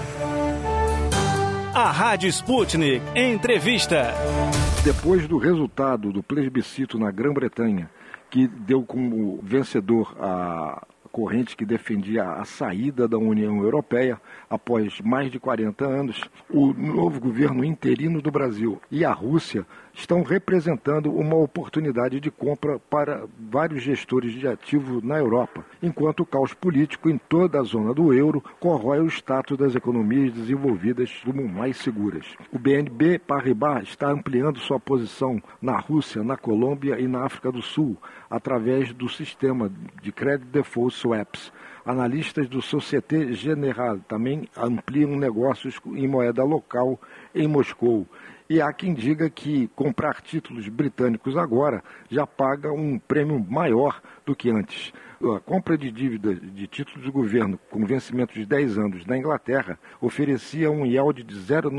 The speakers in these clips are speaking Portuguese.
A Rádio Sputnik Entrevista. Depois do resultado do plebiscito na Grã-Bretanha, que deu como vencedor a corrente que defendia a saída da União Europeia após mais de 40 anos, o novo governo interino do Brasil e a Rússia estão representando uma oportunidade de compra para vários gestores de ativos na Europa, enquanto o caos político em toda a zona do euro corrói o status das economias desenvolvidas como mais seguras. O BNP Paribas está ampliando sua posição na Rússia, na Colômbia e na África do Sul, através do sistema de Credit Default Swaps. Analistas do Société Générale também ampliam negócios em moeda local em Moscou. E há quem diga que comprar títulos britânicos agora já paga um prêmio maior do que antes. A compra de dívidas de títulos de governo com vencimento de 10 anos na Inglaterra oferecia um yield de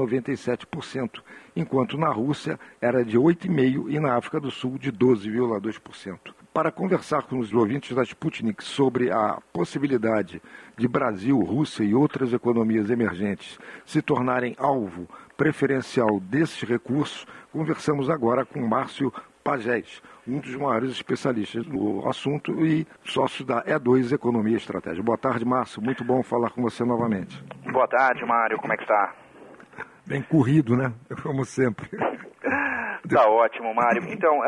0,97%, enquanto na Rússia era de 8,5% e na África do Sul de 12,2%. Para conversar com os ouvintes da Sputnik sobre a possibilidade de Brasil, Rússia e outras economias emergentes se tornarem alvo preferencial desses recursos, conversamos agora com Márcio Pagés, um dos maiores especialistas no assunto e sócio da E2 Economia e Estratégia. Boa tarde, Márcio. Muito bom falar com você novamente. Boa tarde, Mário. Como é que está? Bem corrido, né? Como sempre. Tá ótimo, Mário. Então,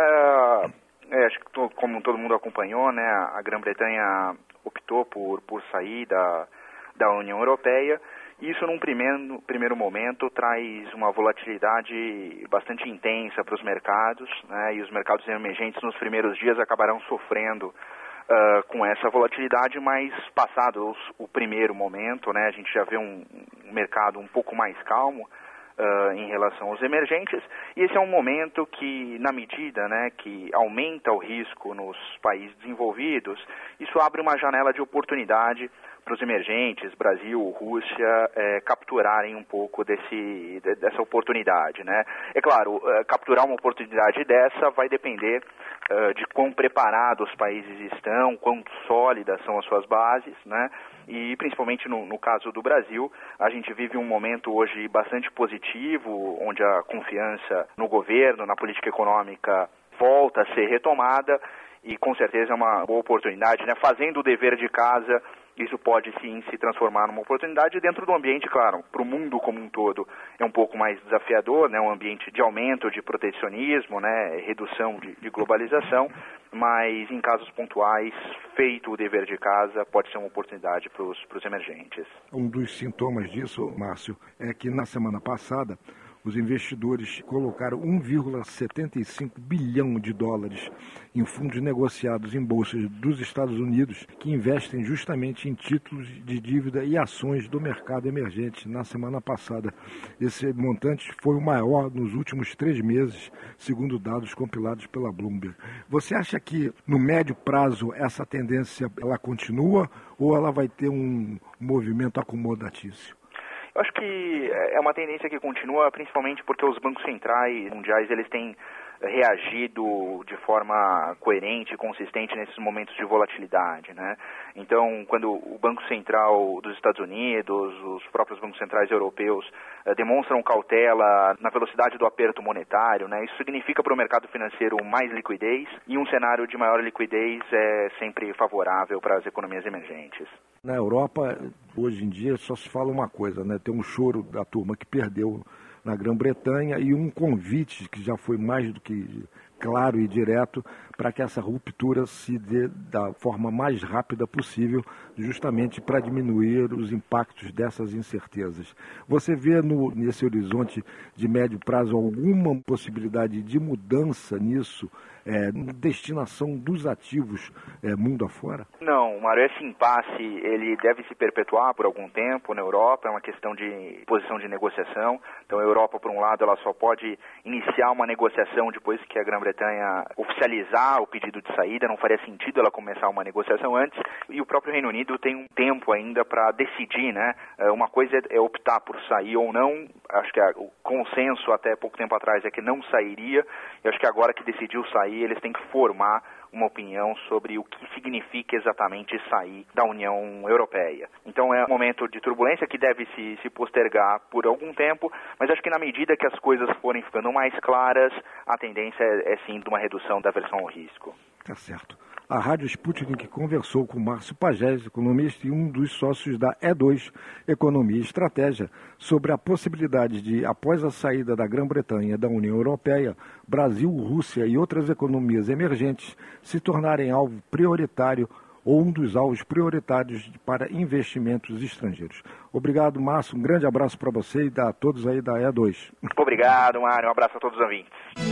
acho que como todo mundo acompanhou, né, a Grã-Bretanha optou por sair da União Europeia. Isso, num primeiro momento, traz uma volatilidade bastante intensa para os mercados, né, e os mercados emergentes nos primeiros dias acabarão sofrendo com essa volatilidade, mas passado o primeiro momento, né, a gente já vê um mercado um pouco mais calmo em relação aos emergentes, e esse é um momento que, na medida, né, que aumenta o risco nos países desenvolvidos, isso abre uma janela de oportunidade para os emergentes, Brasil, Rússia, capturarem um pouco dessa oportunidade, né? É claro, capturar uma oportunidade dessa vai depender de quão preparados os países estão, quão sólidas são as suas bases, né? E principalmente no caso do Brasil, a gente vive um momento hoje bastante positivo, onde a confiança no governo, na política econômica volta a ser retomada, e com certeza é uma boa oportunidade, né? Fazendo o dever de casa, isso pode sim se transformar numa oportunidade dentro do ambiente, claro, para o mundo como um todo é um pouco mais desafiador, né? Um ambiente de aumento de protecionismo, né? Redução de globalização, mas em casos pontuais, feito o dever de casa, pode ser uma oportunidade para os emergentes. Um dos sintomas disso, Márcio, é que na semana passada os investidores colocaram 1,75 bilhão de dólares em fundos negociados em bolsas dos Estados Unidos que investem justamente em títulos de dívida e ações do mercado emergente na semana passada. Esse montante foi o maior nos últimos 3 meses, segundo dados compilados pela Bloomberg. Você acha que no médio prazo essa tendência ela continua ou ela vai ter um movimento acomodatício? Eu acho que é uma tendência que continua, principalmente porque os bancos centrais mundiais eles têm reagido de forma coerente e consistente nesses momentos de volatilidade, né? Então, quando o Banco Central dos Estados Unidos, os próprios bancos centrais europeus demonstram cautela na velocidade do aperto monetário, né? Isso significa para o mercado financeiro mais liquidez, e um cenário de maior liquidez é sempre favorável para as economias emergentes. Na Europa, hoje em dia, só se fala uma coisa, né? Tem um choro da turma que perdeu na Grã-Bretanha e um convite que já foi mais do que claro e direto para que essa ruptura se dê da forma mais rápida possível, justamente para diminuir os impactos dessas incertezas. Você vê nesse horizonte de médio prazo alguma possibilidade de mudança nisso, destinação dos ativos mundo afora? Não, Mário, esse impasse ele deve se perpetuar por algum tempo na Europa, é uma questão de posição de negociação. Então a Europa, por um lado, ela só pode iniciar uma negociação depois que a Grã-Bretanha oficializar o pedido de saída, não faria sentido ela começar uma negociação antes, e o próprio Reino Unido tem um tempo ainda para decidir, né? Uma coisa é optar por sair ou não, acho que o consenso até pouco tempo atrás é que não sairia, e acho que agora que decidiu sair, eles têm que formar uma opinião sobre o que significa exatamente sair da União Europeia. Então é um momento de turbulência que deve se postergar por algum tempo, mas acho que na medida que as coisas forem ficando mais claras, a tendência é sim de uma redução da aversão ao risco. Tá certo. A Rádio Sputnik conversou com Márcio Pagés, economista e um dos sócios da E2, Economia e Estratégia, sobre a possibilidade de, após a saída da Grã-Bretanha da União Europeia, Brasil, Rússia e outras economias emergentes se tornarem alvo prioritário ou um dos alvos prioritários para investimentos estrangeiros. Obrigado, Márcio. Um grande abraço para você e a todos aí da E2. Obrigado, Mário. Um abraço a todos os ouvintes.